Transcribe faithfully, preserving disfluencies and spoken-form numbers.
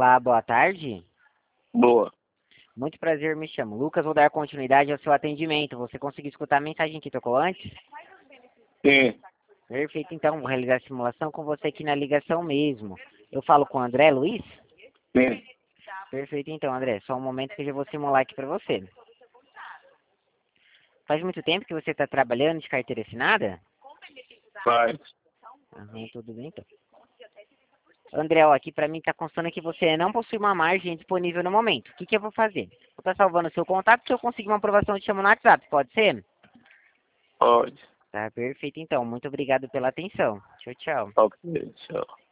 Olá, boa tarde. Boa. Muito prazer, me chamo Lucas. Vou dar continuidade ao seu atendimento. Você conseguiu escutar a mensagem que tocou antes? Sim. Perfeito, então. Vou realizar a simulação com você aqui na ligação mesmo. Eu falo com o André Luiz? Sim. Perfeito, então, André. Só um momento que eu já vou simular aqui para você. Faz muito tempo que você está trabalhando de carteira assinada? Faz. Aham, tudo bem, então. André, ó, aqui para mim está constando que você não possui uma margem disponível no momento. O que, que eu vou fazer? Vou estar salvando o seu contato que eu conseguir uma aprovação de chamo no WhatsApp, pode ser? Pode. Tá, perfeito, então. Muito obrigado pela atenção. Tchau, tchau. Ok, tchau.